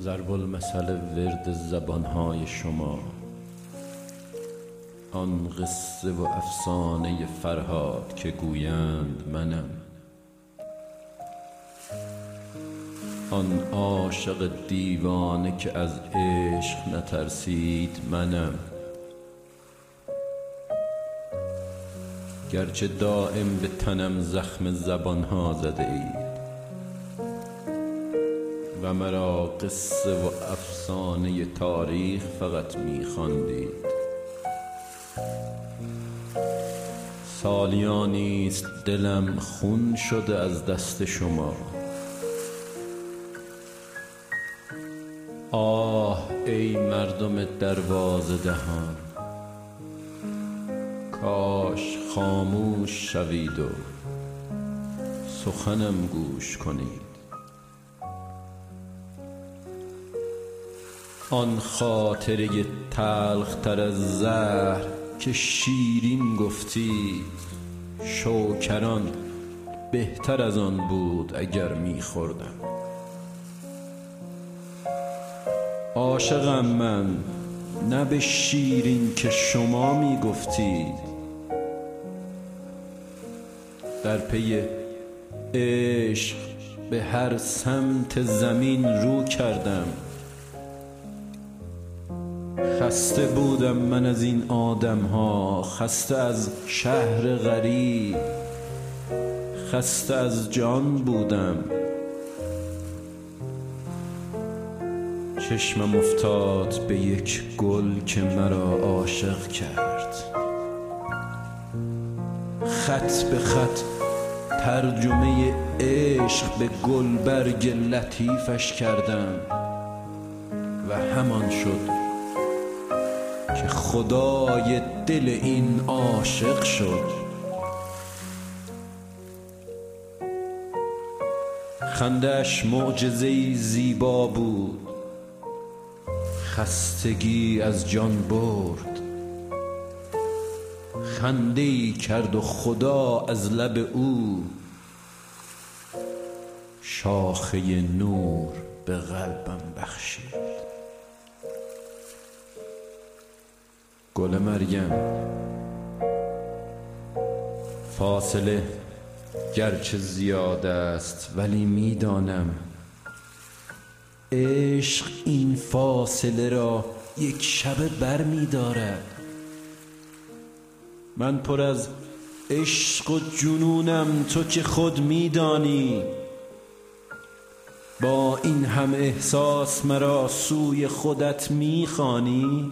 ضرب المثل ورد زبانهای شما، آن قصه و افسانه فرهاد که گویند منم، آن عاشق دیوانه که از عشق نترسید منم. گرچه دائم به تنم زخم زبانها زده اید و مرا قصه و افسانه تاریخ فقط می‌خواندید، سالیانی است دلم خون شده از دست شما. آه ای مردم دروازه دهان، کاش خاموش شوید و سخنم گوش کنید. آن خاطره تلخ تر از زهر که شیرین گفتی، شوکران بهتر از آن بود اگر می‌خوردم. عاشقم من، نه به شیرین که شما میگفتید، در پی عشق به هر سمت زمین رو کردم. خسته بودم من از این آدم ها، خسته از شهر غریب، خسته از جان بودم. چشمم افتاد به یک گل که مرا عاشق کرد، خط به خط ترجمه عشق به گلبرگ لطیفش کردم و همان شد که خدای دل این عاشق شد. خنده‌اش معجزه‌ای زیبا بود، خستگی از جان برد. خنده‌ای کرد و خدا از لب او شاخه نور به قلبم بخشید. گل مریم، فاصله گرچه زیاد است ولی میدانم عشق این فاصله را یک شبه بر می دارد. من پر از عشق و جنونم، تو که خود میدانی. با این همه احساس مرا سوی خودت میخوانی.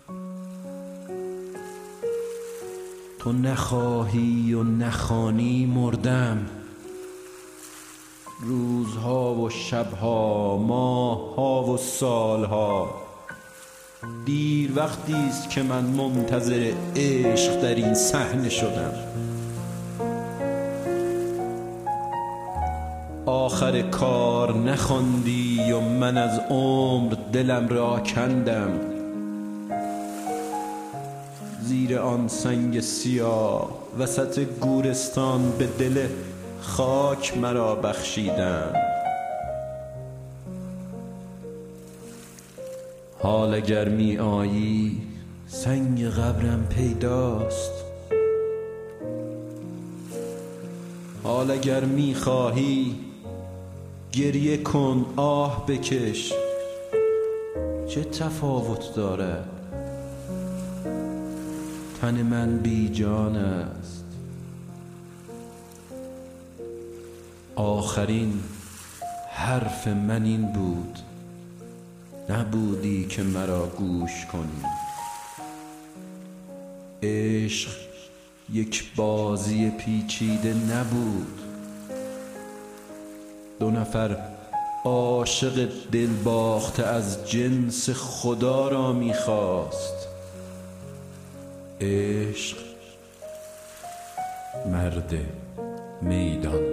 تو نخواهی و نخوانی مردم، روزها و شبها، ماهها و سالها. دیر وقتی است که من منتظر عشق در این صحنه شدم. آخر کار نخواندی و من از عمر دلم را کندم. زیر آن سنگ سیاه وسط گورستان به دل خاک مرا بخشیدند. حال اگر می آیی سنگ قبرم پیداست. حال اگر می خواهی گریه کن، آه بکش، چه تفاوت دارد؟ تن من بی جان است. آخرین حرف من این بود، نبودی که مرا گوش کنی. عشق یک بازی پیچیده نبود. دو نفر عاشق دل باخته از جنس خدا را میخواست. عشق مرد میدان.